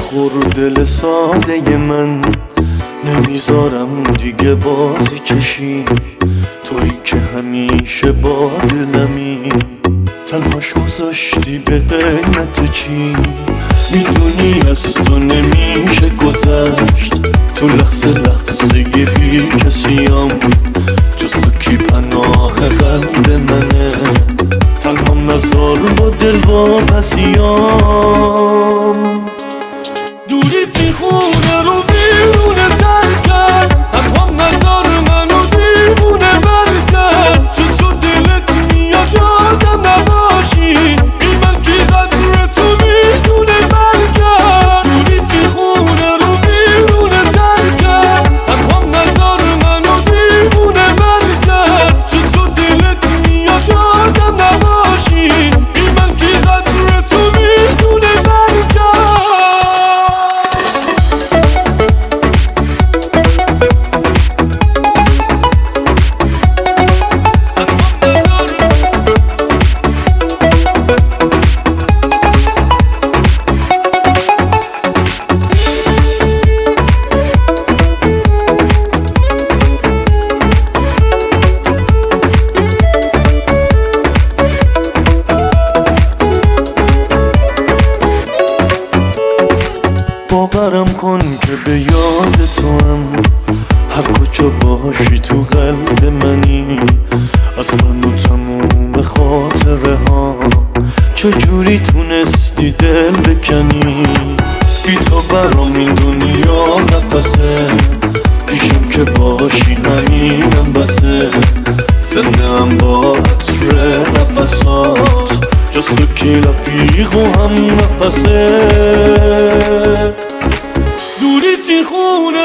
بخور دل ساده من، نمیذارم دیگه بازی کشی، تویی که همیشه با دلمی، تنهاش گذاشتی به قیمت چی؟ میدونی از تو نمیشه گذشت، تو لحظه لحظه بی کسیم، جز تو کی پناه قلب منه، تنها نزار با دل واپسیم. دوری تی خونه رو بیرونه تر کرد، تنها نزار منو دیوونه بر کرد، چطور دلت میاد یادم نباشی، این من که قدر تو میدونه بر کرد. دوری تی خونه رو بیرونه تر کرد، تنها نزار منو دیوونه بر کرد، چطور دلت میاد یادم نباشی، این من که قدر تو میدونه بر کرد. باورم کن که به یاد تو هم، هر کجا باشی تو قلب منی، از من و تموم خاطره ها، چجوری تونستی دل بکنی؟ بی تو برام این دنیا نفسه، پیشم که باشی همینم بسه، زنده هم با عطر نفسات، جز تو که رفیق و هم نفسه. دوری تی خونه